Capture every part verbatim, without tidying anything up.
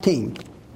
Team.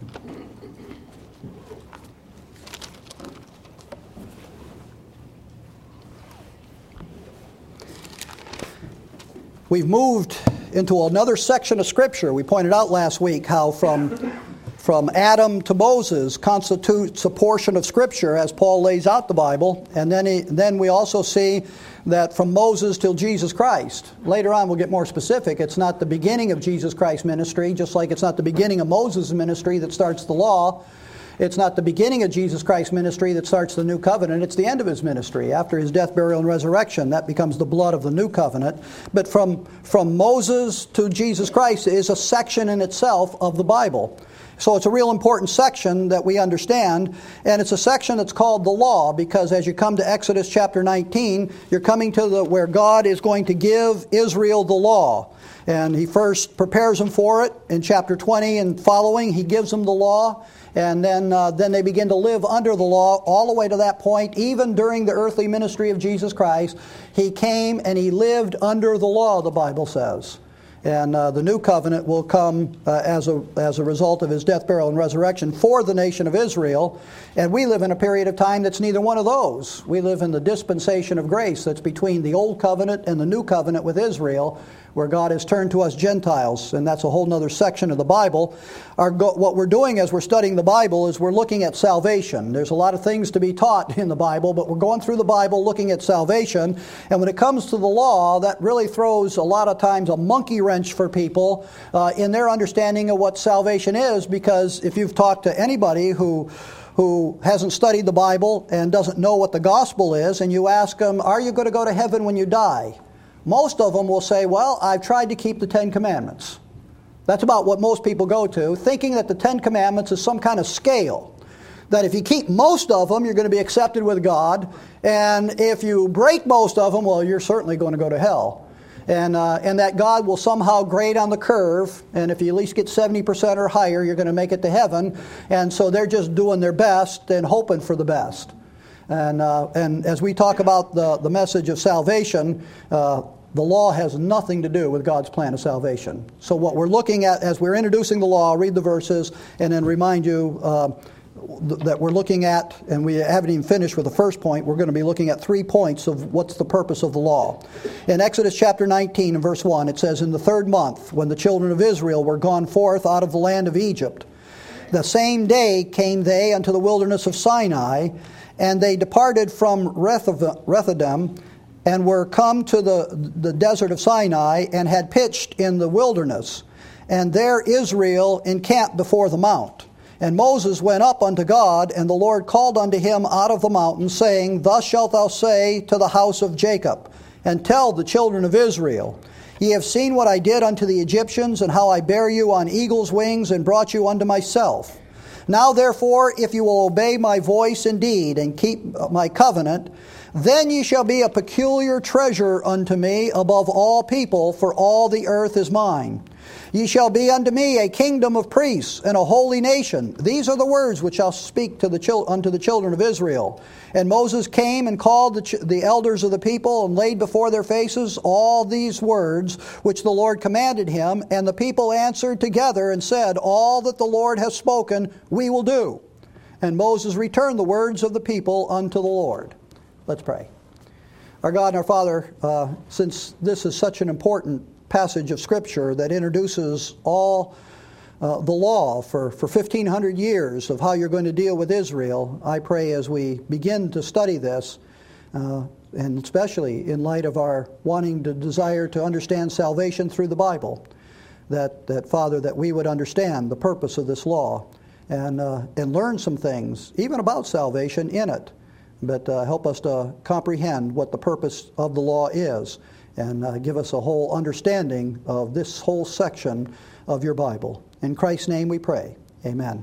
We've moved into another section of Scripture. We pointed out last week how from, from Adam to Moses constitutes a portion of Scripture as Paul lays out the Bible. And then, he, then we also see that from Moses till Jesus Christ. Later on we'll get more specific. It's not the beginning of Jesus Christ's ministry, just like it's not the beginning of Moses' ministry that starts the law. It's not the beginning of Jesus Christ's ministry that starts the new covenant. It's the end of his ministry. After his death, burial, and resurrection, that becomes the blood of the new covenant. But from, from Moses to Jesus Christ is a section in itself of the Bible. So it's a real important section that we understand, and it's a section that's called the law, because as you come to Exodus chapter nineteen, you're coming to the where God is going to give Israel the law. And he first prepares them for it in chapter twenty and following. He gives them the law, and then uh, then they begin to live under the law all the way to that point. Even during the earthly ministry of Jesus Christ, he came and he lived under the law, the Bible says. And uh, the new covenant will come uh, as a as a result of his death, burial, and resurrection for the nation of Israel. And we live in a period of time that's neither one of those. We live in the dispensation of grace that's between the old covenant and the new covenant with Israel, where God has turned to us Gentiles, and that's a whole other section of the Bible. Our go- what we're doing as we're studying the Bible is we're looking at salvation. There's a lot of things to be taught in the Bible, but we're going through the Bible looking at salvation. And when it comes to the law, that really throws a lot of times a monkey wrench for people uh, in their understanding of what salvation is, because if you've talked to anybody who who hasn't studied the Bible and doesn't know what the gospel is, and you ask them, are you going to go to heaven when you die? Most of them will say, well, I've tried to keep the Ten Commandments. That's about what most people go to, thinking that the Ten Commandments is some kind of scale. That if you keep most of them, you're going to be accepted with God. And if you break most of them, well, you're certainly going to go to hell. And uh, and that God will somehow grade on the curve. And if you at least get seventy percent or higher, you're going to make it to heaven. And so they're just doing their best and hoping for the best. And uh, and as we talk about the, the message of salvation, uh, the law has nothing to do with God's plan of salvation. So what we're looking at as we're introducing the law, I'll read the verses and then remind you uh, th- that we're looking at, and we haven't even finished with the first point, we're going to be looking at three points of what's the purpose of the law. In Exodus chapter nineteen and verse one, it says, in the third month, when the children of Israel were gone forth out of the land of Egypt, the same day came they unto the wilderness of Sinai, and they departed from Rephidim, and were come to the, the desert of Sinai, and had pitched in the wilderness. And there Israel encamped before the mount. And Moses went up unto God, and the Lord called unto him out of the mountain, saying, thus shalt thou say to the house of Jacob, and tell the children of Israel, ye have seen what I did unto the Egyptians, and how I bare you on eagle's wings, and brought you unto myself. Now therefore, if you will obey my voice indeed, and keep my covenant, then ye shall be a peculiar treasure unto me above all people, for all the earth is mine. Ye shall be unto me a kingdom of priests and a holy nation. These are the words which I'll speak to the chil- unto the children of Israel. And Moses came and called the, ch- the elders of the people, and laid before their faces all these words which the Lord commanded him. And the people answered together and said, all that the Lord has spoken we will do. And Moses returned the words of the people unto the Lord. Let's pray. Our God and our Father, uh, since this is such an important passage of Scripture that introduces all uh, the law for, for fifteen hundred years of how you're going to deal with Israel, I pray as we begin to study this, uh, and especially in light of our wanting to desire to understand salvation through the Bible, that, that Father, that we would understand the purpose of this law and, uh, and learn some things, even about salvation in it. But uh, help us to comprehend what the purpose of the law is, and uh, give us a whole understanding of this whole section of your Bible. In Christ's name we pray. Amen.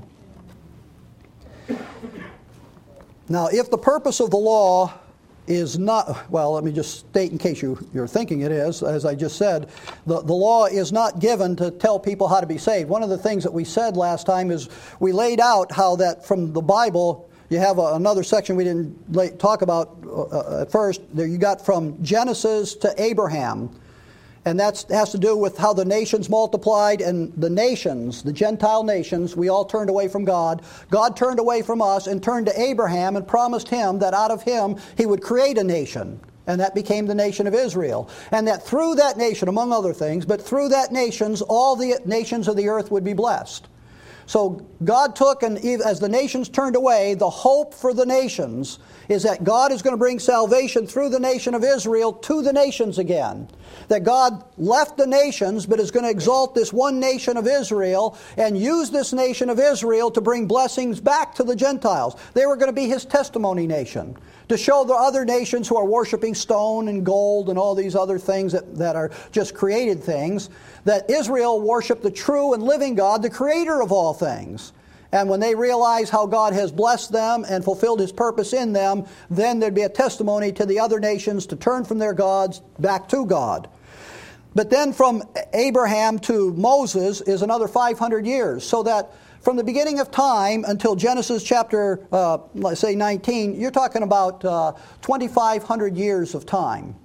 Now, if the purpose of the law is not, well, let me just state in case you, you're thinking it is, as I just said, the, the law is not given to tell people how to be saved. One of the things that we said last time is we laid out how that from the Bible, you have a, another section we didn't lay, talk about uh, at first. There you got from Genesis to Abraham. And that has to do with how the nations multiplied, and the nations, the Gentile nations, we all turned away from God. God turned away from us and turned to Abraham and promised him that out of him he would create a nation. And that became the nation of Israel. And that through that nation, among other things, but through that nations, all the nations of the earth would be blessed. So God took, and as the nations turned away, the hope for the nations is that God is going to bring salvation through the nation of Israel to the nations again. That God left the nations, but is going to exalt this one nation of Israel and use this nation of Israel to bring blessings back to the Gentiles. They were going to be His testimony nation, to show the other nations who are worshiping stone and gold and all these other things that, that are just created things, that Israel worshiped the true and living God, the creator of all things. And when they realize how God has blessed them and fulfilled His purpose in them, then there'd be a testimony to the other nations to turn from their gods back to God. But then from Abraham to Moses is another five hundred years, so that from the beginning of time until Genesis chapter, uh, let's say nineteen, you're talking about uh, twenty-five hundred years of time.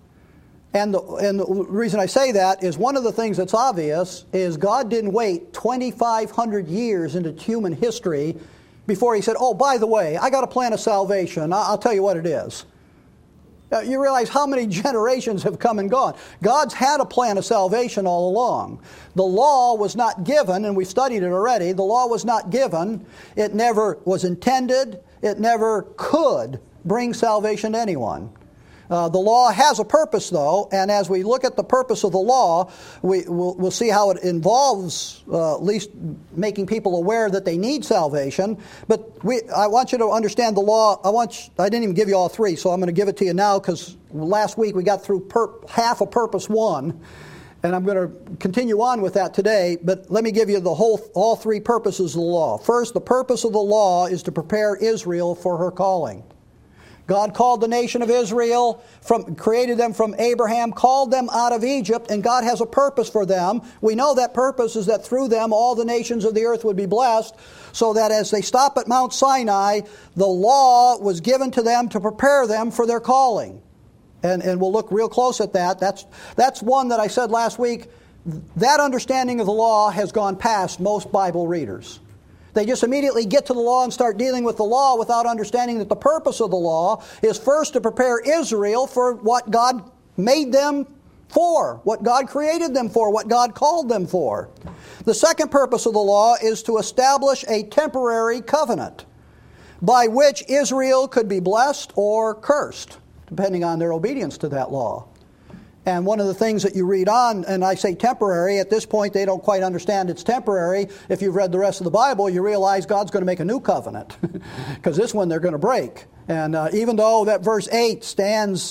And the, and the reason I say that is one of the things that's obvious is God didn't wait twenty-five hundred years into human history before He said, oh, by the way, I got a plan of salvation. I'll tell you what it is. Uh, you realize how many generations have come and gone. God's had a plan of salvation all along. The law was not given, and we've studied it already. The law was not given. It never was intended. It never could bring salvation to anyone. Uh, the law has a purpose, though, and as we look at the purpose of the law, we, we'll, we'll see how it involves uh, at least making people aware that they need salvation. But we, I want you to understand the law. I want you, I didn't even give you all three, so I'm going to give it to you now because last week we got through per, half of purpose one, and I'm going to continue on with that today. But let me give you the whole, all three purposes of the law. First, the purpose of the law is to prepare Israel for her calling. God called the nation of Israel, from, created them from Abraham, called them out of Egypt, and God has a purpose for them. We know that purpose is that through them all the nations of the earth would be blessed, so that as they stop at Mount Sinai, the law was given to them to prepare them for their calling. And, and we'll look real close at that. That's, that's one that I said last week. That understanding of the law has gone past most Bible readers. They just immediately get to the law and start dealing with the law without understanding that the purpose of the law is first to prepare Israel for what God made them for, what God created them for, what God called them for. The second purpose of the law is to establish a temporary covenant by which Israel could be blessed or cursed, depending on their obedience to that law. And one of the things that you read on, and I say temporary, at this point they don't quite understand it's temporary. If you've read the rest of the Bible, you realize God's going to make a new covenant, because this one they're going to break. And uh, even though that verse eight stands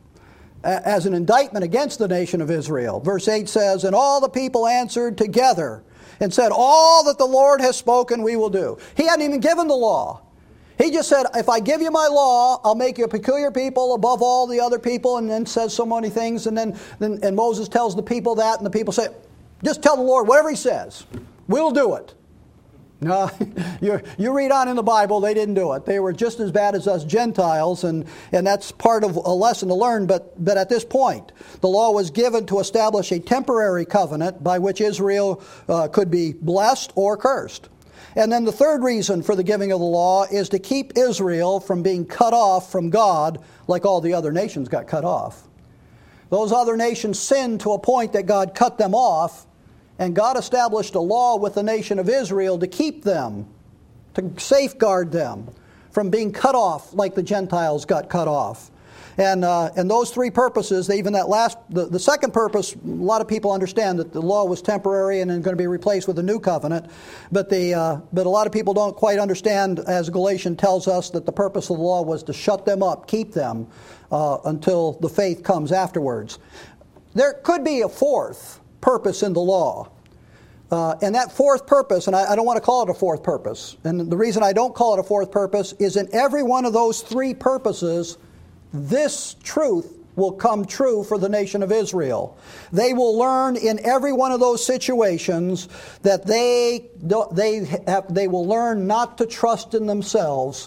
a- as an indictment against the nation of Israel, verse eight says, and all the people answered together and said, all that the Lord has spoken we will do. He hadn't even given the law. He just said, if I give you my law, I'll make you a peculiar people above all the other people, and then says so many things. And then, then and Moses tells the people that, and the people say, just tell the Lord whatever He says. We'll do it. No, you, you read on in the Bible, they didn't do it. They were just as bad as us Gentiles, and, and that's part of a lesson to learn. But, but at this point, the law was given to establish a temporary covenant by which Israel uh, could be blessed or cursed. And then the third reason for the giving of the law is to keep Israel from being cut off from God like all the other nations got cut off. Those other nations sinned to a point that God cut them off, and God established a law with the nation of Israel to keep them, to safeguard them from being cut off like the Gentiles got cut off. And uh, and those three purposes, even that last, the, the second purpose, a lot of people understand that the law was temporary and then going to be replaced with a new covenant. But the uh, but a lot of people don't quite understand, as Galatians tells us, that the purpose of the law was to shut them up, keep them uh, until the faith comes afterwards. There could be a fourth purpose in the law. Uh, and that fourth purpose, and I, I don't want to call it a fourth purpose, and the reason I don't call it a fourth purpose is in every one of those three purposes, this truth will come true for the nation of Israel. They will learn in every one of those situations that they they have, they will learn not to trust in themselves,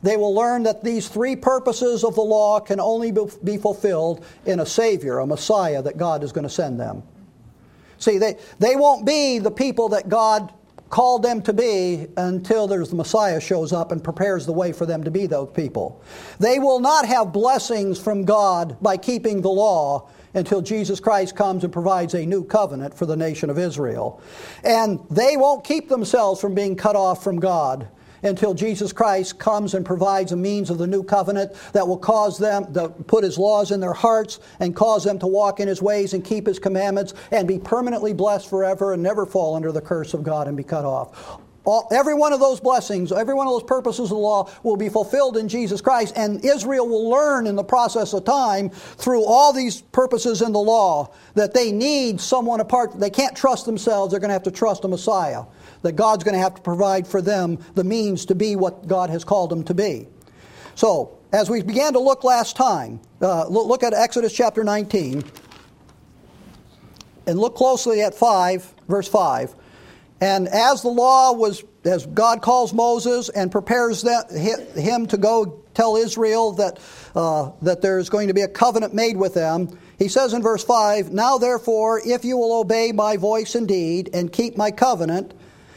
they will learn that these three purposes of the law can only be fulfilled in a Savior, a Messiah that God is going to send them. See, they, they won't be the people that God called them to be until there's the Messiah shows up and prepares the way for them to be those people. They will not have blessings from God by keeping the law until Jesus Christ comes and provides a new covenant for the nation of Israel. And they won't keep themselves from being cut off from God until Jesus Christ comes and provides a means of the new covenant that will cause them to put His laws in their hearts and cause them to walk in His ways and keep His commandments and be permanently blessed forever and never fall under the curse of God and be cut off. All, every one of those blessings, every one of those purposes of the law will be fulfilled in Jesus Christ, and Israel will learn in the process of time through all these purposes in the law that they need someone apart. They can't trust themselves. They're going to have to trust a Messiah, that God's going to have to provide for them the means to be what God has called them to be. So, as we began to look last time, uh, look at Exodus chapter nineteen, and look closely at five, verse five. And as the law was, as God calls Moses and prepares that, him to go tell Israel that, uh, that there's going to be a covenant made with them, he says in verse five, "Now therefore, if you will obey my voice indeed, and keep my covenant,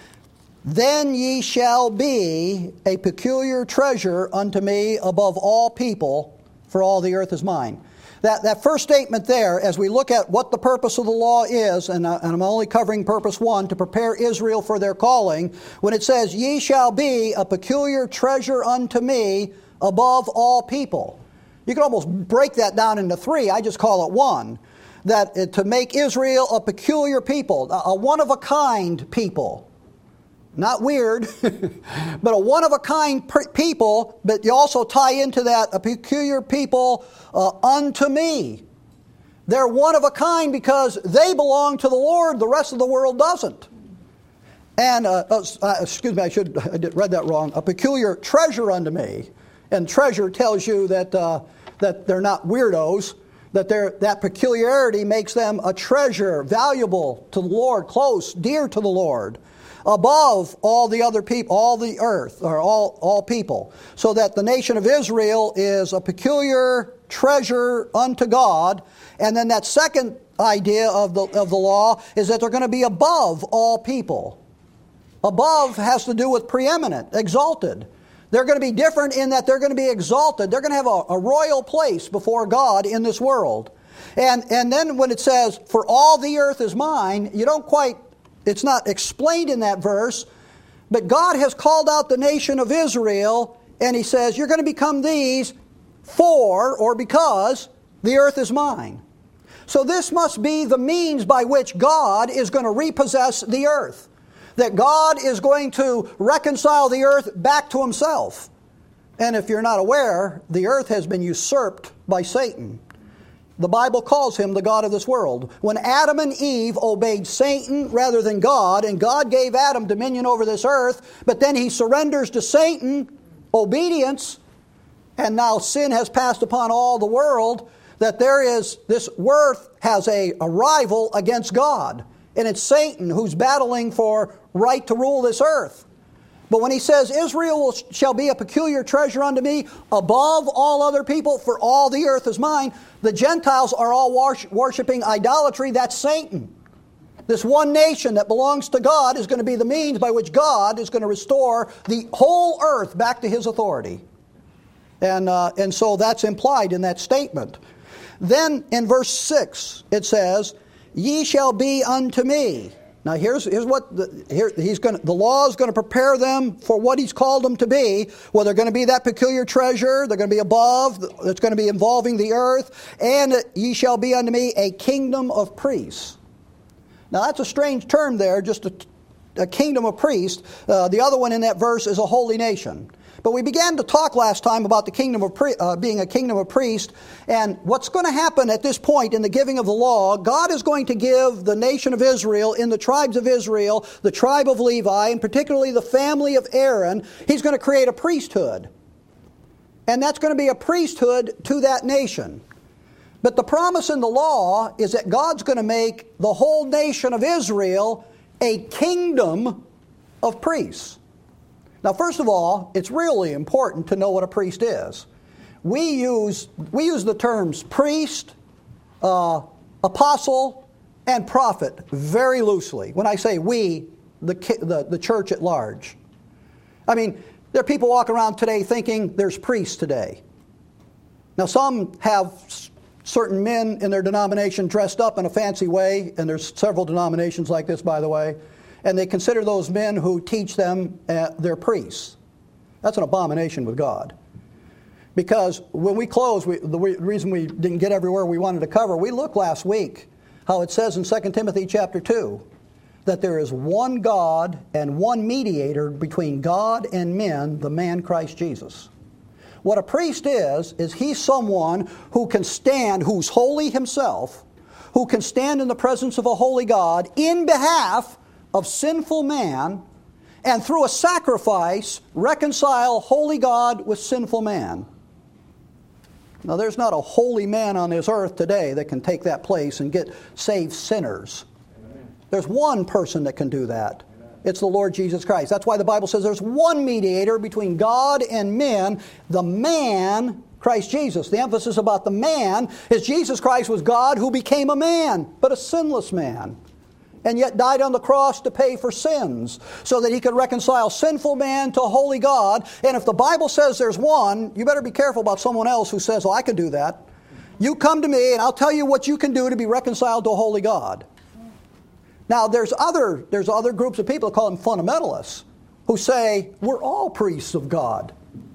then ye shall be a peculiar treasure unto me above all people, for all the earth is mine." That, that first statement there, as we look at what the purpose of the law is, and, I, and I'm only covering purpose one, to prepare Israel for their calling, when it says, "Ye shall be a peculiar treasure unto me above all people." You can almost break that down into three. I just call it one. That uh, to make Israel a peculiar people, a, a one-of-a-kind people. Not weird, but a one-of-a-kind per- people, but you also tie into that a peculiar people uh, unto me. They're one-of-a-kind because they belong to the Lord, the rest of the world doesn't. And, uh, uh, excuse me, I should I did, read that wrong, a peculiar treasure unto me. And treasure tells you that, uh, that they're not weirdos, that they're, that peculiarity makes them a treasure, valuable to the Lord, close, dear to the Lord, above all the other people, all the earth, or all, all people. So that the nation of Israel is a peculiar treasure unto God. And then that second idea of the, of the law is that they're going to be above all people. Above has to do with preeminent, exalted. They're going to be different in that they're going to be exalted. They're going to have a, a royal place before God in this world. And, and then when it says, "For all the earth is mine," you don't quite, it's not explained in that verse, but God has called out the nation of Israel, and He says, "You're going to become these for," or because, "the earth is mine." So this must be the means by which God is going to repossess the earth. That God is going to reconcile the earth back to Himself. And if you're not aware, the earth has been usurped by Satan. The Bible calls him the god of this world. When Adam and Eve obeyed Satan rather than God, and God gave Adam dominion over this earth, but then he surrenders to Satan, obedience, and now sin has passed upon all the world, that there is, this earth has a, a rival against God. And it's Satan who's battling for right to rule this earth. But when he says, "Israel shall be a peculiar treasure unto me above all other people, for all the earth is mine," the Gentiles are all worshiping idolatry. That's Satan. This one nation that belongs to God is going to be the means by which God is going to restore the whole earth back to His authority. And, uh, and so that's implied in that statement. Then in verse six it says, "Ye shall be unto me." Now here's, here's what the, here, he's going the law is going to prepare them for what He's called them to be. Well, they're going to be that peculiar treasure. They're going to be above. It's going to be involving the earth. "And ye shall be unto me a kingdom of priests." Now that's a strange term there, just a, a kingdom of priests. Uh, the other one in that verse is a holy nation. But we began to talk last time about the kingdom of pri- uh, being a kingdom of priests, and what's going to happen at this point in the giving of the law. God is going to give the nation of Israel, in the tribes of Israel, the tribe of Levi, and particularly the family of Aaron, He's going to create a priesthood. And that's going to be a priesthood to that nation. But the promise in the law is that God's going to make the whole nation of Israel a kingdom of priests. Now, first of all, it's really important to know what a priest is. We use, we use the terms priest, uh, apostle, and prophet very loosely. When I say we, the, the, the church at large. I mean, there are people walking around today thinking there's priests today. Now, some have certain men in their denomination dressed up in a fancy way, and there's several denominations like this, by the way, and they consider those men who teach them uh, their priests. That's an abomination with God. Because when we close, we, the reason we didn't get everywhere we wanted to cover, we looked last week how it says in Second Timothy chapter two that there is one God and one mediator between God and men, the man Christ Jesus. What a priest is, is he's someone who can stand, who's holy himself, who can stand in the presence of a holy God in behalf of sinful man, and through a sacrifice reconcile holy God with sinful man. Now, there's not a holy man on this earth today that can take that place and get saved sinners. Amen. There's one person that can do that. Amen. It's the Lord Jesus Christ. That's why the Bible says there's one mediator between God and men, the man, Christ Jesus. The emphasis about the man is Jesus Christ was God who became a man, but a sinless man, and yet died on the cross to pay for sins, so that he could reconcile sinful man to holy God. And if the Bible says there's one, you better be careful about someone else who says, oh, I can do that. You come to me and I'll tell you what you can do to be reconciled to a holy God. Now, there's other, there's other groups of people, call them fundamentalists, who say, we're all priests of God.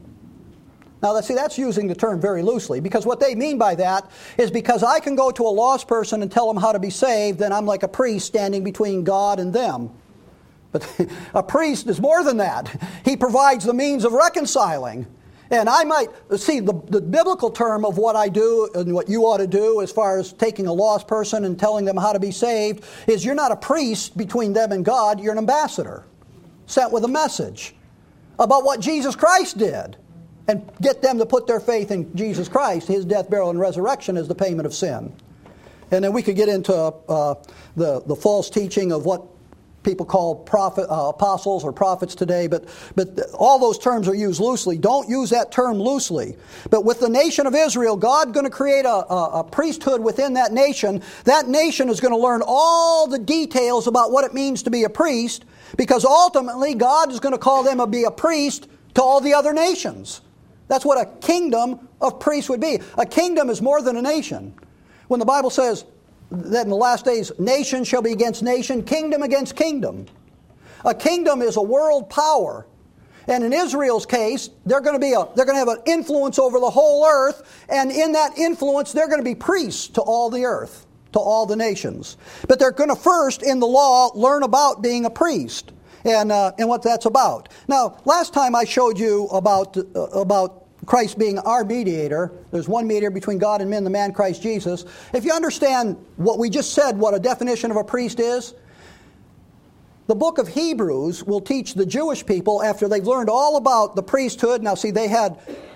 Now, let's see, that's using the term very loosely, because what they mean by that is because I can go to a lost person and tell them how to be saved, then I'm like a priest standing between God and them. But a priest is more than that. He provides the means of reconciling. And I might, see, the, the biblical term of what I do and what you ought to do as far as taking a lost person and telling them how to be saved is you're not a priest between them and God, you're an ambassador sent with a message about what Jesus Christ did. And get them to put their faith in Jesus Christ, His death, burial, and resurrection as the payment of sin. And then we could get into uh, the, the false teaching of what people call prophet, uh, apostles or prophets today, but, but all those terms are used loosely. Don't use that term loosely. But with the nation of Israel, God's going to create a, a, a priesthood within that nation. That nation is going to learn all the details about what it means to be a priest, because ultimately God is going to call them to be a priest to all the other nations. That's what a kingdom of priests would be. A kingdom is more than a nation. When the Bible says that in the last days, nation shall be against nation, kingdom against kingdom. A kingdom is a world power. And in Israel's case, they're going to be a, they're going to have an influence over the whole earth, and in that influence, they're going to be priests to all the earth, to all the nations. But they're going to first, in the law, learn about being a priest and uh, and what that's about. Now, last time I showed you about uh, about Christ being our mediator. There's one mediator between God and men, the man Christ Jesus. If you understand what we just said, what a definition of a priest is, the book of Hebrews will teach the Jewish people, after they've learned all about the priesthood. Now, see, they had,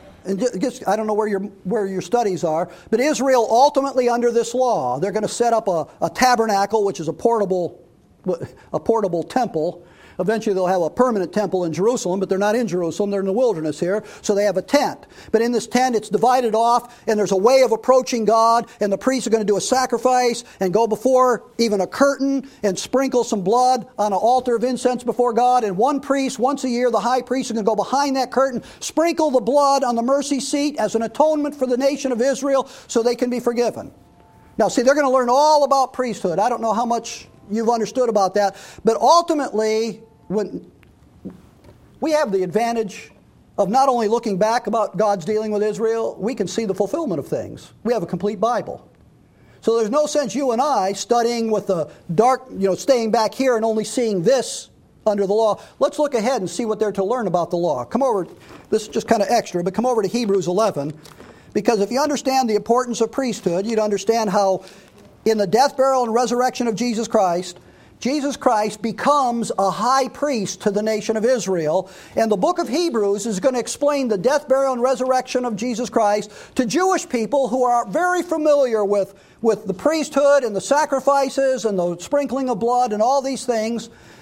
I don't know where your where your studies are, but Israel ultimately under this law, they're going to set up a, a tabernacle, which is a portable a portable temple. Eventually they'll have a permanent temple in Jerusalem, but they're not in Jerusalem, they're in the wilderness here, so they have a tent. But in this tent it's divided off, and there's a way of approaching God, and the priests are going to do a sacrifice and go before even a curtain and sprinkle some blood on an altar of incense before God, and one priest, once a year, the high priest, is going to go behind that curtain, sprinkle the blood on the mercy seat as an atonement for the nation of Israel so they can be forgiven. Now see, they're going to learn all about priesthood. I don't know how much you've understood about that, but ultimately, when we have the advantage of not only looking back about God's dealing with Israel, we can see the fulfillment of things. We have a complete Bible. So there's no sense you and I studying with the dark, you know, staying back here and only seeing this under the law. Let's look ahead and see what they're to learn about the law. Come over, this is just kind of extra, but come over to Hebrews eleven, because if you understand the importance of priesthood, you'd understand how in the death, burial, and resurrection of Jesus Christ, Jesus Christ becomes a high priest to the nation of Israel. And the book of Hebrews is going to explain the death, burial, and resurrection of Jesus Christ to Jewish people who are very familiar with, with the priesthood and the sacrifices and the sprinkling of blood and all these things.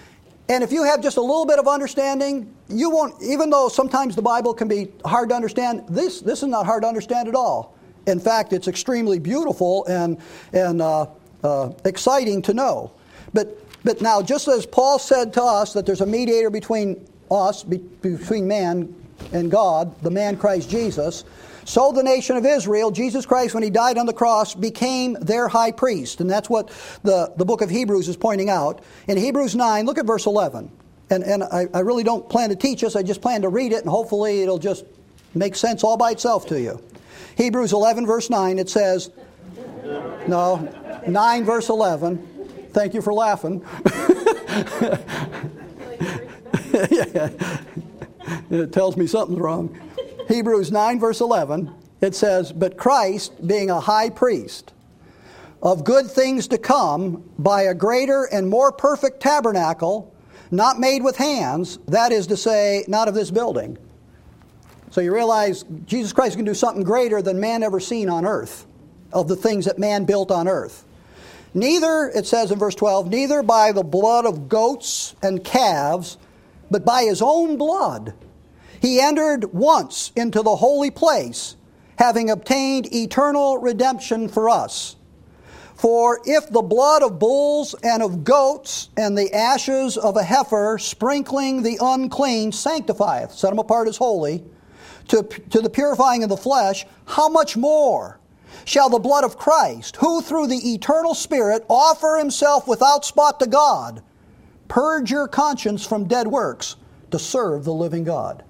And if you have just a little bit of understanding, you won't, even though sometimes the Bible can be hard to understand, this, this is not hard to understand at all. In fact, it's extremely beautiful and, and uh, uh, exciting to know. But, but now, just as Paul said to us that there's a mediator between us, be, between man and God, the man Christ Jesus, so the nation of Israel, Jesus Christ, when he died on the cross, became their high priest. And that's what the, the book of Hebrews is pointing out. In Hebrews nine, look at verse eleven. And, and I, I really don't plan to teach this, I just plan to read it, and hopefully it'll just make sense all by itself to you. Hebrews eleven, verse nine, it says, no, nine, verse eleven. Thank you for laughing. Yeah. It tells me something's wrong. Hebrews nine, verse eleven, it says, but Christ, being a high priest of good things to come, by a greater and more perfect tabernacle, not made with hands, that is to say, not of this building. So you realize Jesus Christ can do something greater than man ever seen on earth, of the things that man built on earth. Neither, it says in verse twelve, neither by the blood of goats and calves, but by his own blood, he entered once into the holy place, having obtained eternal redemption for us. For if the blood of bulls and of goats and the ashes of a heifer sprinkling the unclean sanctifieth, set them apart as holy, to, to the purifying of the flesh, how much more shall the blood of Christ, who through the eternal Spirit offer himself without spot to God, purge your conscience from dead works to serve the living God?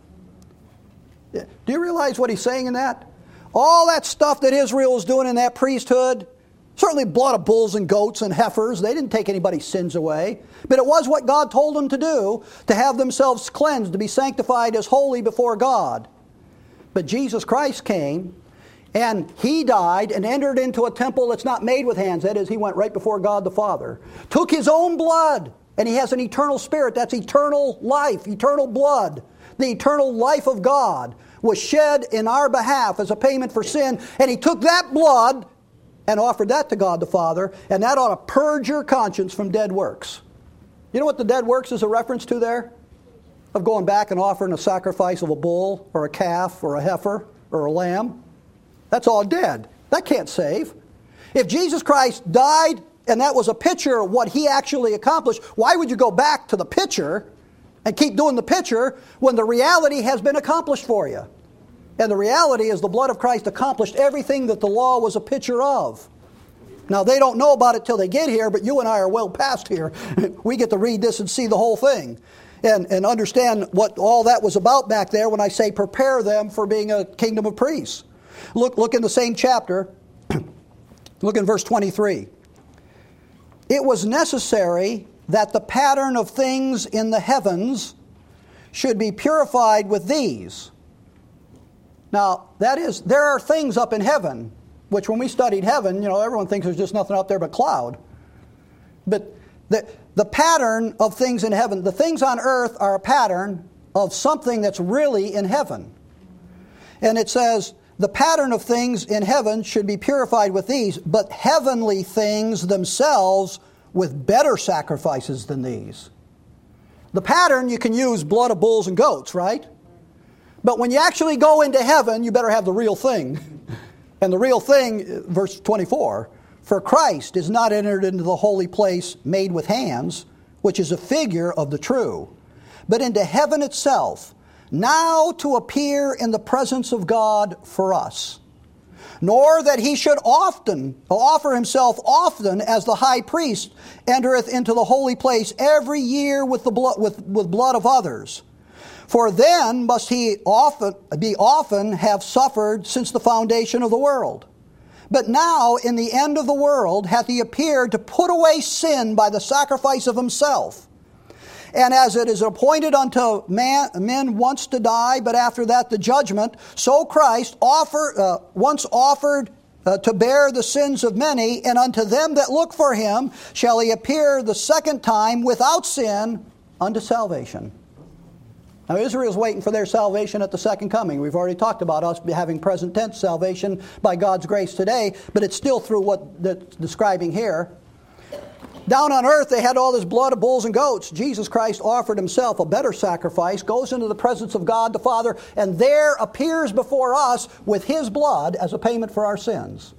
Do you realize what he's saying in that? All that stuff that Israel was doing in that priesthood, certainly blood of bulls and goats and heifers, they didn't take anybody's sins away. But it was what God told them to do, to have themselves cleansed, to be sanctified as holy before God. But Jesus Christ came, and he died and entered into a temple that's not made with hands. That is, he went right before God the Father. Took his own blood, and he has an eternal spirit. That's eternal life, eternal blood. The eternal life of God was shed in our behalf as a payment for sin. And he took that blood and offered that to God the Father. And that ought to purge your conscience from dead works. You know what the dead works is a reference to there? Of going back and offering a sacrifice of a bull or a calf or a heifer or a lamb. That's all dead. That can't save. If Jesus Christ died and that was a picture of what he actually accomplished, why would you go back to the picture and keep doing the picture when the reality has been accomplished for you? And the reality is the blood of Christ accomplished everything that the law was a picture of. Now, they don't know about it till they get here, but you and I are well past here. We get to read this and see the whole thing and, and understand what all that was about back there when I say prepare them for being a kingdom of priests. Look, look in the same chapter. Look in verse twenty-three. It was necessary that the pattern of things in the heavens should be purified with these. Now, that is, there are things up in heaven, which when we studied heaven, you know, everyone thinks there's just nothing out there but cloud. But the, the pattern of things in heaven, the things on earth are a pattern of something that's really in heaven. And it says, the pattern of things in heaven should be purified with these, but heavenly things themselves with better sacrifices than these. The pattern, you can use blood of bulls and goats, right? But when you actually go into heaven, you better have the real thing. And the real thing, verse twenty-four, for Christ is not entered into the holy place made with hands, which is a figure of the true, but into heaven itself, now to appear in the presence of God for us. Nor that he should often offer himself often as the high priest entereth into the holy place every year with the blood with, with blood of others. For then must he often be often have suffered since the foundation of the world. But now in the end of the world hath he appeared to put away sin by the sacrifice of himself. And as it is appointed unto man, men once to die, but after that the judgment, so Christ offer, uh, once offered uh, to bear the sins of many, and unto them that look for him shall he appear the second time without sin unto salvation. Now Israel's waiting for their salvation at the second coming. We've already talked about us having present tense salvation by God's grace today, but it's still through what that's describing here. Down on earth, they had all this blood of bulls and goats. Jesus Christ offered himself a better sacrifice, goes into the presence of God the Father, and there appears before us with his blood as a payment for our sins.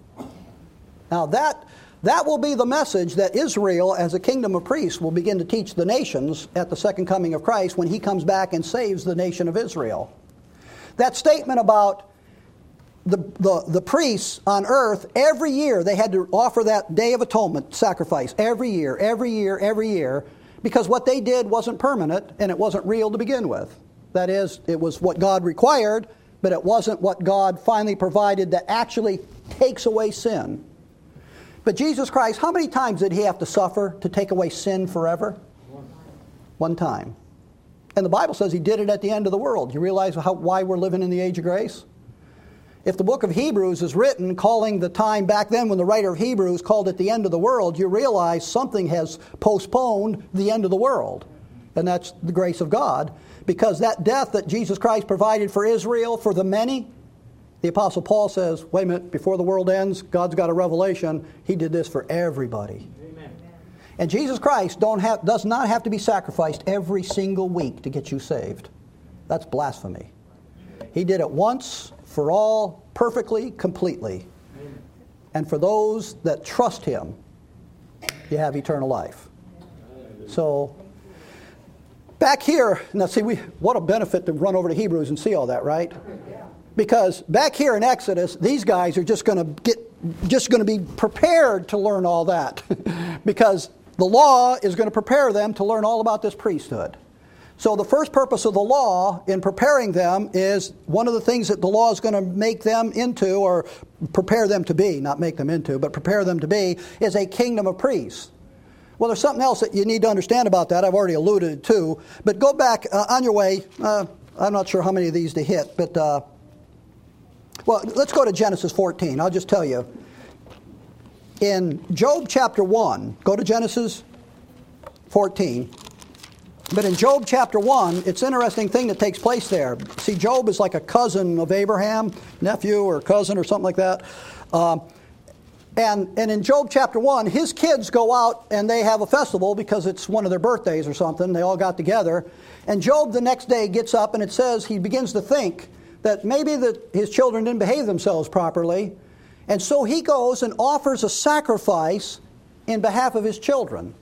Now that, that will be the message that Israel, as a kingdom of priests, will begin to teach the nations at the second coming of Christ when he comes back and saves the nation of Israel. That statement about The, the, the priests on earth, every year they had to offer that Day of Atonement sacrifice. Every year, every year, every year. Because what they did wasn't permanent and it wasn't real to begin with. That is, it was what God required, but it wasn't what God finally provided that actually takes away sin. But Jesus Christ, how many times did he have to suffer to take away sin forever? One time. One time. And the Bible says he did it at the end of the world. You realize how, why we're living in the age of grace? If the book of Hebrews is written calling the time back then when the writer of Hebrews called it the end of the world, you realize something has postponed the end of the world. And that's the grace of God. Because that death that Jesus Christ provided for Israel, for the many, the Apostle Paul says, wait a minute, before the world ends, God's got a revelation. He did this for everybody. Amen. And Jesus Christ don't have, does not have to be sacrificed every single week to get you saved. That's blasphemy. He did it once for all, perfectly, completely. Amen. And for those that trust him, you have eternal life. So, back here, now see, we what a benefit to run over to Hebrews and see all that, right? Because back here in Exodus, these guys are just going to get, just going to be prepared to learn all that. Because the law is going to prepare them to learn all about this priesthood. So the first purpose of the law in preparing them is one of the things that the law is going to make them into, or prepare them to be, not make them into, but prepare them to be, is a kingdom of priests. Well, there's something else that you need to understand about that. I've already alluded to. But go back uh, on your way. Uh, I'm not sure how many of these to hit, but, uh, well, let's go to Genesis fourteen. I'll just tell you. In Job chapter one, go to Genesis fourteen. But in Job chapter one, it's an interesting thing that takes place there. See, Job is like a cousin of Abraham, nephew or cousin or something like that. Um, and, and in Job chapter one, his kids go out and they have a festival because it's one of their birthdays or something. They all got together. And Job the next day gets up and it says he begins to think that maybe that his children didn't behave themselves properly. And so he goes and offers a sacrifice in behalf of his children.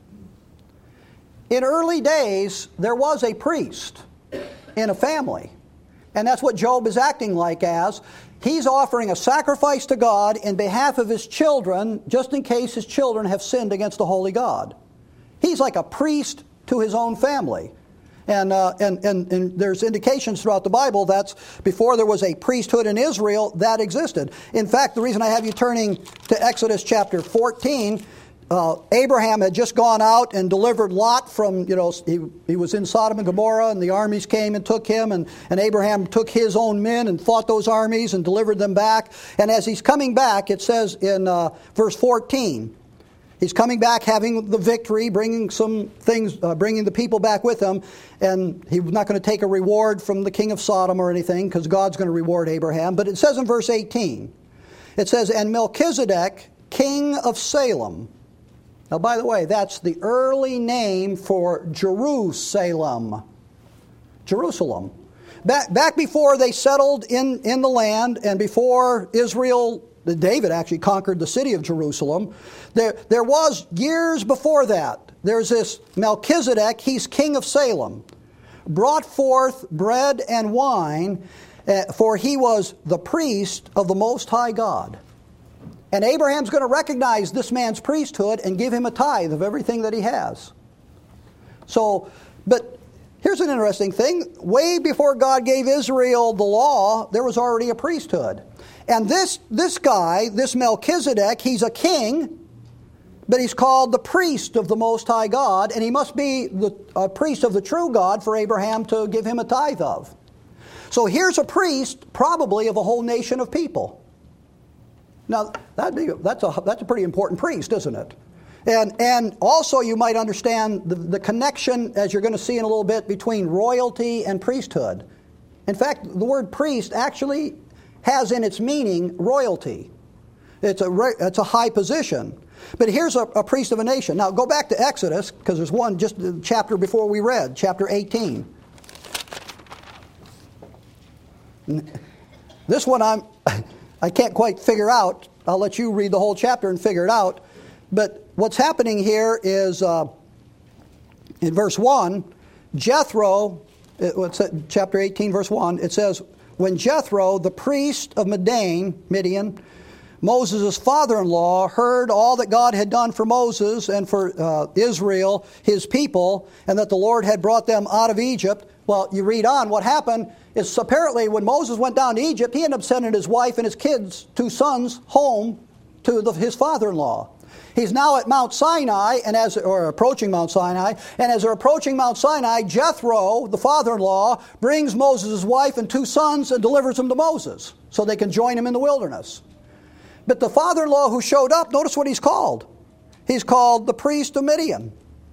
In early days, there was a priest in a family. And that's what Job is acting like as. He's offering a sacrifice to God in behalf of his children, just in case his children have sinned against the holy God. He's like a priest to his own family. And, uh, and, and, and there's indications throughout the Bible that before there was a priesthood in Israel, that existed. In fact, the reason I have you turning to Exodus chapter fourteen, Uh, Abraham had just gone out and delivered Lot from, you know, he, he was in Sodom and Gomorrah, and the armies came and took him, and, and Abraham took his own men and fought those armies and delivered them back. And as he's coming back, it says in uh, verse fourteen, he's coming back having the victory, bringing some things, uh, bringing the people back with him, and he's not going to take a reward from the king of Sodom or anything, because God's going to reward Abraham. But it says in verse eighteen, it says, and Melchizedek, king of Salem. Now, by the way, that's the early name for Jerusalem. Jerusalem. Back, back before they settled in, in the land, and before Israel, David actually conquered the city of Jerusalem, there, there was, years before that, there's this Melchizedek, he's king of Salem, brought forth bread and wine, uh, for he was the priest of the Most High God. And Abraham's going to recognize this man's priesthood and give him a tithe of everything that he has. So, but here's an interesting thing. Way before God gave Israel the law, there was already a priesthood. And this, this guy, this Melchizedek, he's a king, but he's called the priest of the Most High God, and he must be the a priest of the true God for Abraham to give him a tithe of. So here's a priest, probably of a whole nation of people. Now, that'd be, that's, a, that's a pretty important priest, isn't it? And, and also you might understand the, the connection, as you're going to see in a little bit, between royalty and priesthood. In fact, the word priest actually has in its meaning royalty. It's a, it's a high position. But here's a, a priest of a nation. Now go back to Exodus, because there's one just the chapter before we read, chapter eighteen. This one I'm, I can't quite figure out. I'll let you read the whole chapter and figure it out. But what's happening here is, uh, in verse one, Jethro, it, what's that, chapter eighteen, verse one, it says, when Jethro, the priest of Midian, Midian, Moses' father-in-law, heard all that God had done for Moses and for uh, Israel, his people, and that the Lord had brought them out of Egypt. Well, you read on, what happened is apparently when Moses went down to Egypt, he ended up sending his wife and his kids, two sons, home to the, his father-in-law. He's now at Mount Sinai, and as or approaching Mount Sinai, and as they're approaching Mount Sinai, Jethro, the father-in-law, brings Moses' wife and two sons and delivers them to Moses so they can join him in the wilderness. But the father-in-law who showed up, notice what he's called. He's called the priest of Midian.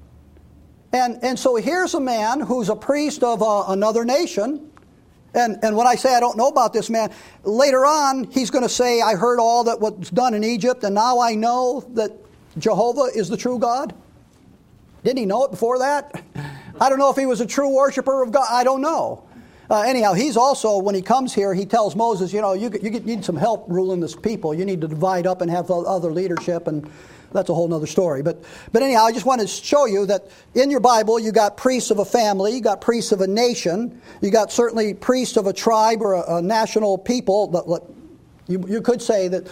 And, and so here's a man who's a priest of uh, another nation. And, and when I say I don't know about this man, later on he's going to say, I heard all that was done in Egypt, and now I know that Jehovah is the true God. Didn't he know it before that? I don't know if he was a true worshiper of God. I don't know. Uh, anyhow, he's also, when he comes here, he tells Moses, you know, you, you need some help ruling this people. You need to divide up and have other leadership, and that's a whole other story. But but anyhow, I just want to show you that in your Bible, you got priests of a family, you got priests of a nation, you got certainly priests of a tribe or a, a national people. You, you could say that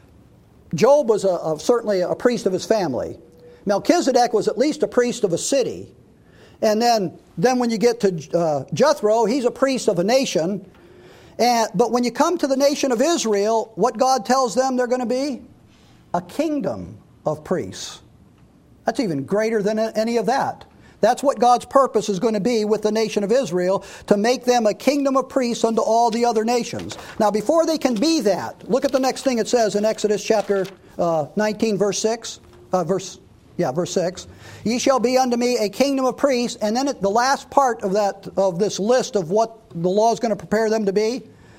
Job was a, a, certainly a priest of his family. Melchizedek was at least a priest of a city. And then, then when you get to uh, Jethro, he's a priest of a nation. And, but when you come to the nation of Israel, what God tells them they're going to be? A kingdom of priests. That's even greater than any of that. That's what God's purpose is going to be with the nation of Israel, to make them a kingdom of priests unto all the other nations. Now, before they can be that, look at the next thing it says in Exodus chapter uh, nineteen, verse six. Uh, verse, yeah, verse six. Ye shall be unto me a kingdom of priests. And then at the last part of that of this list of what the law is going to prepare them to be,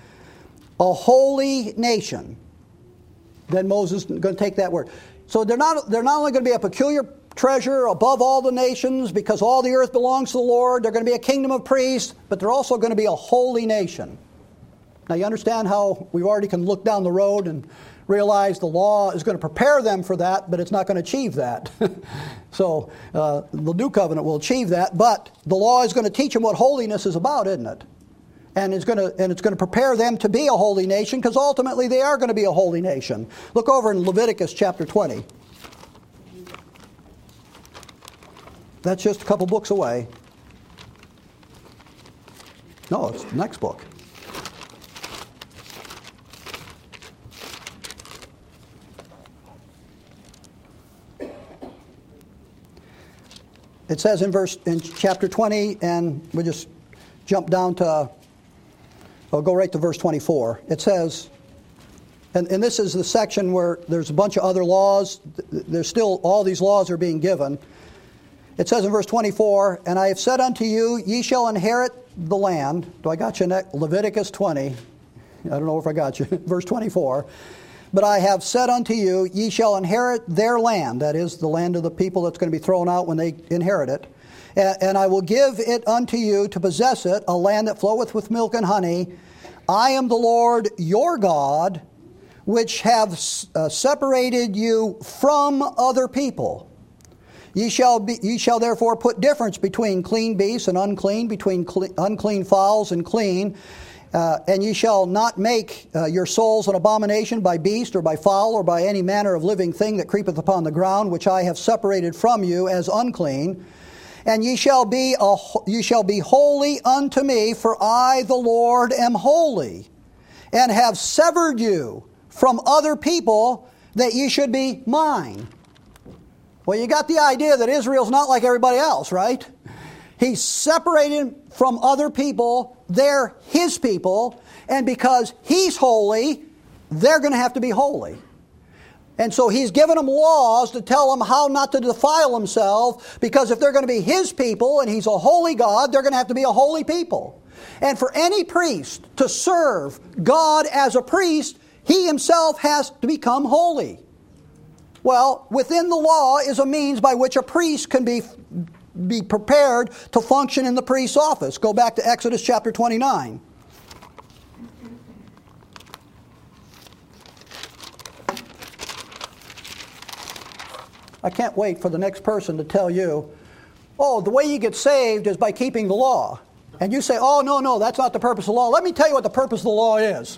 a holy nation. Then Moses is going to take that word. So they're not, they're not only going to be a peculiar treasure above all the nations because all the earth belongs to the Lord. They're going to be a kingdom of priests, but they're also going to be a holy nation. Now you understand how we already can look down the road and realize the law is going to prepare them for that, but it's not going to achieve that. So uh, the new covenant will achieve that, but the law is going to teach them what holiness is about, isn't it? And it's going to and it's going to prepare them to be a holy nation, because ultimately they are going to be a holy nation. Look over in Leviticus chapter twenty. That's just a couple books away. No, it's the next book. It says in verse in chapter twenty, and we just jump down to, I'll go right to verse twenty-four. It says, and, and this is the section where there's a bunch of other laws. There's still, all these laws are being given. It says in verse twenty-four, and I have said unto you, ye shall inherit the land. Do I got you next? Leviticus twenty. I don't know if I got you. Verse twenty-four. But I have said unto you, ye shall inherit their land. That is, the land of the people that's going to be thrown out when they inherit it. And, and I will give it unto you to possess it, a land that floweth with milk and honey. I am the Lord your God, which have uh, separated you from other people. Ye shall be, ye shall therefore put difference between clean beasts and unclean, between cle- unclean fowls and clean. Uh, and ye shall not make uh, your souls an abomination by beast or by fowl or by any manner of living thing that creepeth upon the ground, which I have separated from you as unclean. And ye shall be a, ye shall be holy unto me, for I, the Lord, am holy, and have severed you from other people, that ye should be mine. Well, you got the idea that Israel's not like everybody else, right? He's separated from other people. They're his people. And because he's holy, they're going to have to be holy. And so he's given them laws to tell them how not to defile themselves, because if they're going to be his people and he's a holy God, they're going to have to be a holy people. And for any priest to serve God as a priest, he himself has to become holy. Well, within the law is a means by which a priest can be, be prepared to function in the priest's office. Go back to Exodus chapter twenty-nine. I can't wait for the next person to tell you, oh, the way you get saved is by keeping the law. And you say, oh, no, no, that's not the purpose of the law. Let me tell you what the purpose of the law is.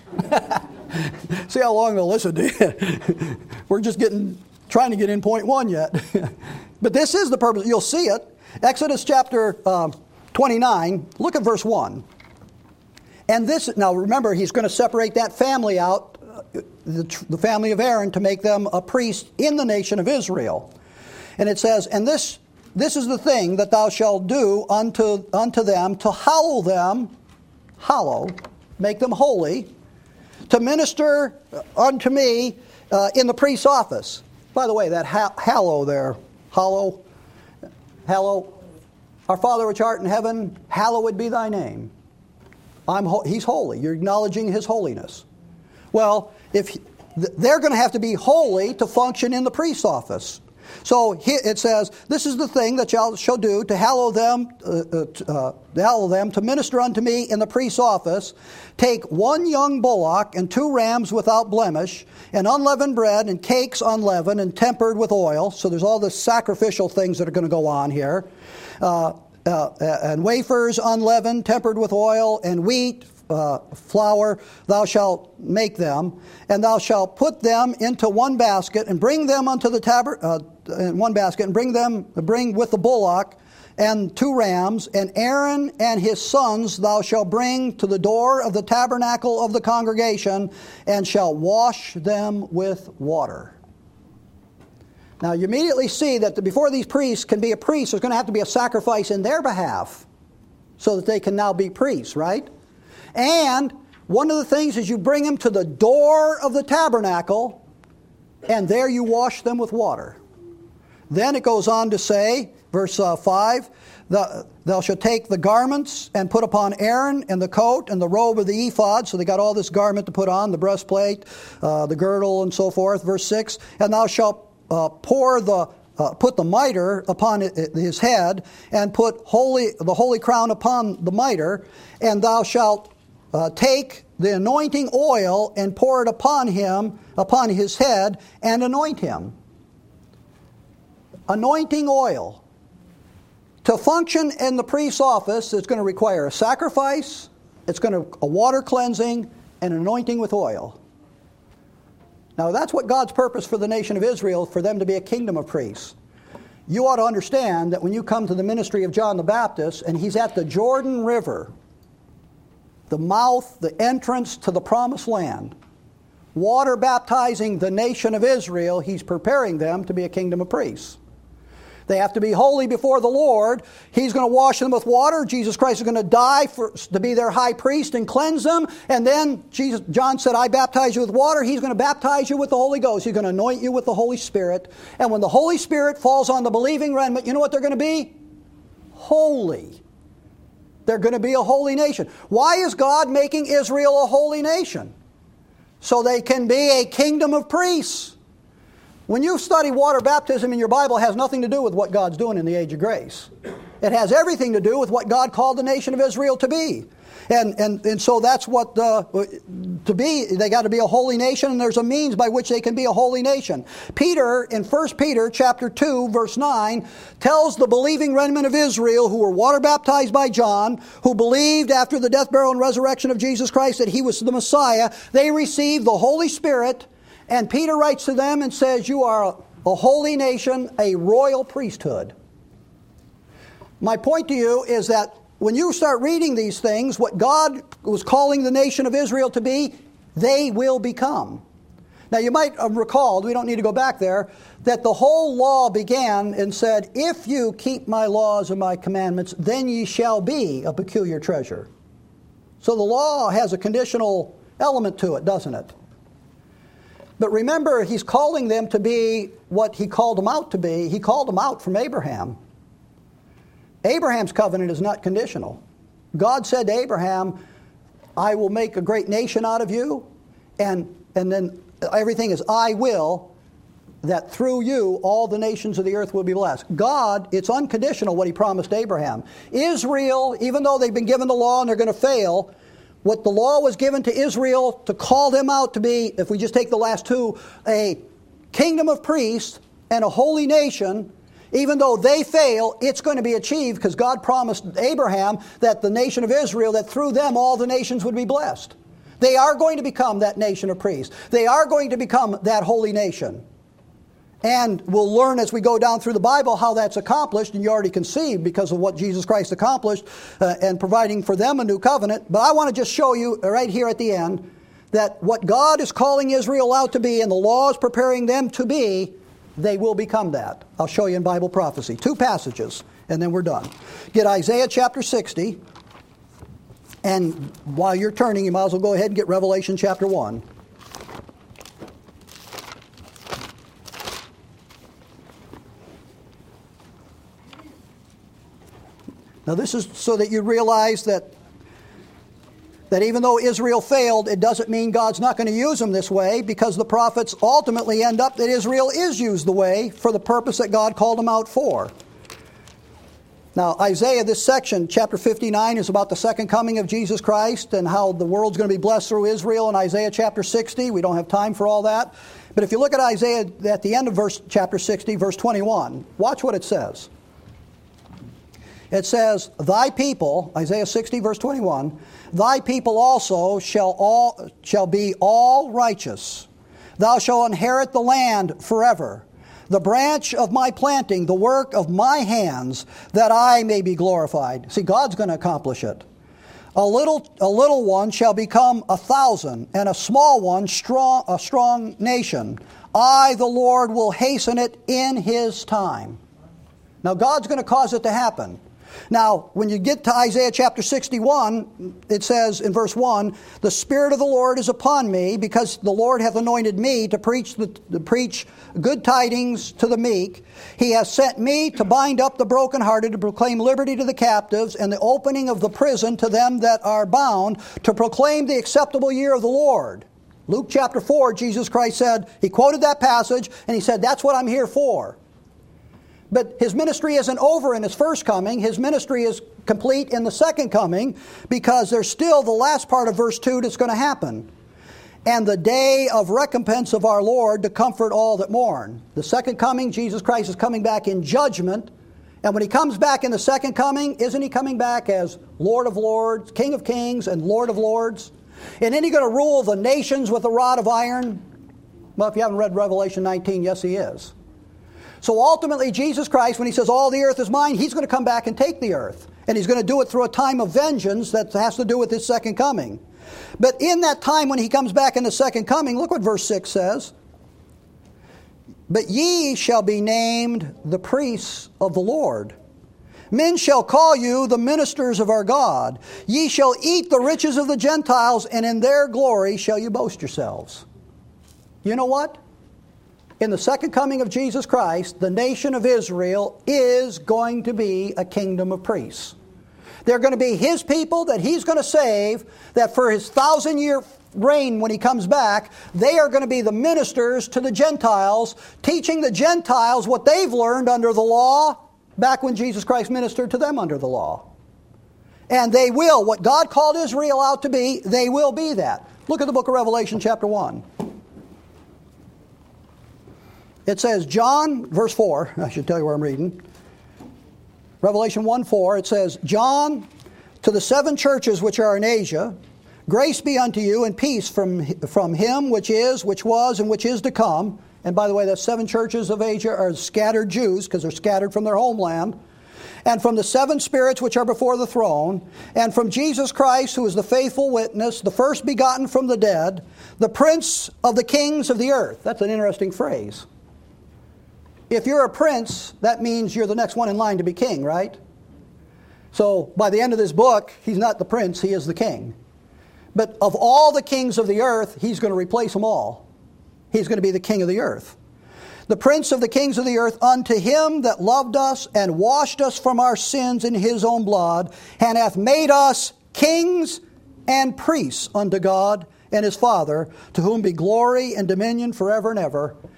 See how long they'll listen to you. We're just getting, trying to get in point one yet. But this is the purpose. You'll see it. Exodus chapter um, twenty-nine, look at verse one. And this, now remember, he's going to separate that family out, uh, the, the family of Aaron, to make them a priest in the nation of Israel. And it says, and this this is the thing that thou shalt do unto, unto them, to hallow them, hallow, make them holy, to minister unto me uh, in the priest's office. By the way, that ha- hallow there, hallow, hallow, our Father which art in heaven, hallowed be thy name. I'm ho- he's holy. You're acknowledging his holiness. Well, if they're going to have to be holy to function in the priest's office. So here it says, this is the thing that y'all shall do to hallow them, uh, uh, uh, to hallow them, to minister unto me in the priest's office. Take one young bullock and two rams without blemish, and unleavened bread and cakes unleavened and tempered with oil. So there's all the sacrificial things that are going to go on here. Uh, uh, and wafers unleavened, tempered with oil, and wheat, Uh, flour, thou shalt make them, and thou shalt put them into one basket, and bring them unto the taber uh, in one basket, and bring them, bring with the bullock and two rams, and Aaron and his sons thou shalt bring to the door of the tabernacle of the congregation, and shalt wash them with water. Now you immediately see that the, before these priests can be a priest, there's going to have to be a sacrifice in their behalf, so that they can now be priests, right? And one of the things is you bring them to the door of the tabernacle, and there you wash them with water. Then it goes on to say, verse uh, five, thou shalt take the garments and put upon Aaron, and the coat and the robe of the ephod. So they got all this garment to put on, the breastplate, uh, the girdle, and so forth. Verse six, and thou shalt uh, pour the Uh, put the mitre upon his head, and put holy the holy crown upon the mitre, and thou shalt uh, take the anointing oil and pour it upon him, upon his head, and anoint him. Anointing oil. To function in the priest's office, it's going to require a sacrifice, it's going to a water cleansing, and anointing with oil. Now that's what God's purpose for the nation of Israel, for them to be a kingdom of priests. You ought to understand that when you come to the ministry of John the Baptist, and he's at the Jordan River, the mouth, the entrance to the promised land, water baptizing the nation of Israel, he's preparing them to be a kingdom of priests. They have to be holy before the Lord. He's going to wash them with water. Jesus Christ is going to die for, to be their high priest and cleanse them. And then Jesus, John said, I baptize you with water. He's going to baptize you with the Holy Ghost. He's going to anoint you with the Holy Spirit. And when the Holy Spirit falls on the believing remnant, you know what they're going to be? Holy. They're going to be a holy nation. Why is God making Israel a holy nation? So they can be a kingdom of priests. When you study water baptism in your Bible, it has nothing to do with what God's doing in the age of grace. It has everything to do with what God called the nation of Israel to be. And and, and so that's what, uh, to be, they got to be a holy nation, and there's a means by which they can be a holy nation. Peter, in First Peter chapter two, verse nine, tells the believing remnant of Israel who were water baptized by John, who believed after the death, burial, and resurrection of Jesus Christ that he was the Messiah, they received the Holy Spirit. And Peter writes to them and says, you are a holy nation, a royal priesthood. My point to you is that when you start reading these things, what God was calling the nation of Israel to be, they will become. Now you might have recalled, we don't need to go back there, that the whole law began and said, if you keep my laws and my commandments, then ye shall be a peculiar treasure. So the law has a conditional element to it, doesn't it? But remember, he's calling them to be what he called them out to be. He called them out from Abraham. Abraham's covenant is not conditional. God said to Abraham, I will make a great nation out of you, and, and then everything is I will. that through you all the nations of the earth will be blessed. God, it's unconditional what he promised Abraham. Israel, even though they've been given the law and they're going to fail, what the law was given to Israel to call them out to be, if we just take the last two, a kingdom of priests and a holy nation, even though they fail, it's going to be achieved because God promised Abraham that the nation of Israel, that through them all the nations would be blessed. They are going to become that nation of priests. They are going to become that holy nation. And we'll learn as we go down through the Bible how that's accomplished, and you already can see because of what Jesus Christ accomplished uh, and providing for them a new covenant. But I want to just show you right here at the end that what God is calling Israel out to be and the law is preparing them to be, they will become that. I'll show you in Bible prophecy. Two passages, and then we're done. Get Isaiah chapter sixty, and while you're turning, you might as well go ahead and get Revelation chapter one. Now this is so that you realize that that even though Israel failed, it doesn't mean God's not going to use them this way, because the prophets ultimately end up that Israel is used the way for the purpose that God called them out for. Now Isaiah, this section, chapter fifty-nine, is about the second coming of Jesus Christ and how the world's going to be blessed through Israel. In Isaiah chapter sixty, we don't have time for all that. But if you look at Isaiah at the end of verse chapter sixty, verse twenty-one, watch what it says. It says, thy people, Isaiah sixty, verse twenty-one, thy people also shall all shall be all righteous. Thou shalt inherit the land forever. The branch of my planting, the work of my hands, that I may be glorified. See, God's going to accomplish it. A little, a little one shall become a thousand, and a small one strong, a strong nation. I, the Lord, will hasten it in His time. Now, God's going to cause it to happen. Now, when you get to Isaiah chapter sixty-one, it says in verse one, the Spirit of the Lord is upon me, because the Lord hath anointed me to preach the, to preach good tidings to the meek. He has sent me to bind up the brokenhearted, to proclaim liberty to the captives, and the opening of the prison to them that are bound, to proclaim the acceptable year of the Lord. Luke chapter four, Jesus Christ said, he quoted that passage, and he said, that's what I'm here for. But his ministry isn't over in his first coming. His ministry is complete in the second coming, because there's still the last part of verse two that's going to happen. And the day of recompense of our Lord to comfort all that mourn. The second coming, Jesus Christ is coming back in judgment. And when he comes back in the second coming, isn't he coming back as Lord of Lords, King of Kings, and Lord of Lords? And isn't he going to rule the nations with a rod of iron? Well, if you haven't read Revelation nineteen, yes, he is. So ultimately, Jesus Christ, when he says, all the earth is mine, he's going to come back and take the earth. And he's going to do it through a time of vengeance that has to do with his second coming. But in that time when he comes back in the second coming, look what verse six says. But ye shall be named the priests of the Lord. Men shall call you the ministers of our God. Ye shall eat the riches of the Gentiles, and in their glory shall you boast yourselves. You know what? In the second coming of Jesus Christ, the nation of Israel is going to be a kingdom of priests. They're going to be his people that he's going to save, that for his thousand-year reign when he comes back, they are going to be the ministers to the Gentiles, teaching the Gentiles what they've learned under the law back when Jesus Christ ministered to them under the law. And they will, what God called Israel out to be, they will be that. Look at the book of Revelation chapter one. It says, John, verse four, I should tell you where I'm reading. Revelation one four, it says, John, to the seven churches which are in Asia, grace be unto you and peace from, from him which is, which was, and which is to come. And by the way, the seven churches of Asia are scattered Jews, because they're scattered from their homeland. And from the seven spirits which are before the throne, and from Jesus Christ, who is the faithful witness, the first begotten from the dead, the prince of the kings of the earth. That's an interesting phrase. If you're a prince, that means you're the next one in line to be king, right? So by the end of this book, he's not the prince, he is the king. But of all the kings of the earth, he's going to replace them all. He's going to be the king of the earth. The prince of the kings of the earth, unto him that loved us and washed us from our sins in his own blood, and hath made us kings and priests unto God and his Father, to whom be glory and dominion forever and ever.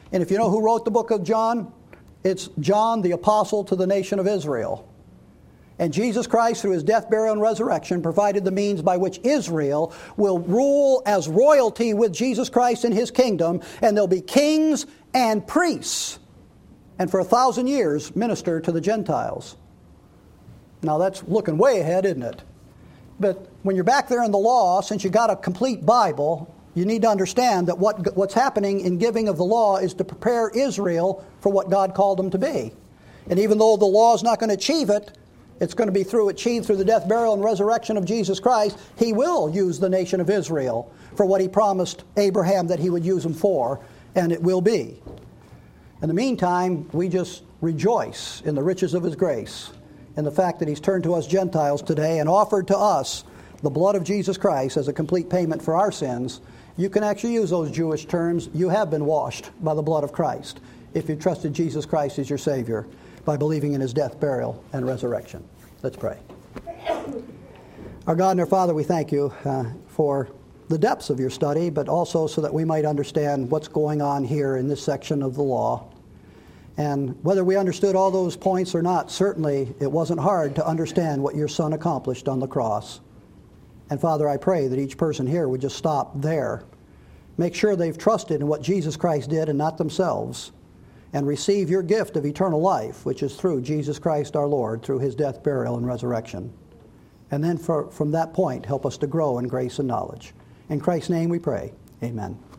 And if you know who wrote the book of John, it's John the apostle to the nation of Israel. And Jesus Christ, through his death, burial, and resurrection, provided the means by which Israel will rule as royalty with Jesus Christ in his kingdom, and there'll be kings and priests, and for a thousand years minister to the Gentiles. Now that's looking way ahead, isn't it? But when you're back there in the law, since you got a complete Bible, you need to understand that what what's happening in giving of the law is to prepare Israel for what God called them to be. And even though the law is not going to achieve it, it's going to be through achieved through the death, burial, and resurrection of Jesus Christ. He will use the nation of Israel for what he promised Abraham that he would use them for, and it will be. In the meantime, we just rejoice in the riches of his grace and the fact that he's turned to us Gentiles today and offered to us the blood of Jesus Christ as a complete payment for our sins. You can actually use those Jewish terms. You have been washed by the blood of Christ if you trusted Jesus Christ as your Savior by believing in his death, burial, and resurrection. Let's pray. Our God and our Father, we thank you uh, for the depths of your study, but also so that we might understand what's going on here in this section of the law. And whether we understood all those points or not, certainly it wasn't hard to understand what your Son accomplished on the cross. And Father, I pray that each person here would just stop there. Make sure they've trusted in what Jesus Christ did and not themselves, and receive your gift of eternal life, which is through Jesus Christ our Lord, through his death, burial, and resurrection. And then for, from that point, help us to grow in grace and knowledge. In Christ's name we pray. Amen.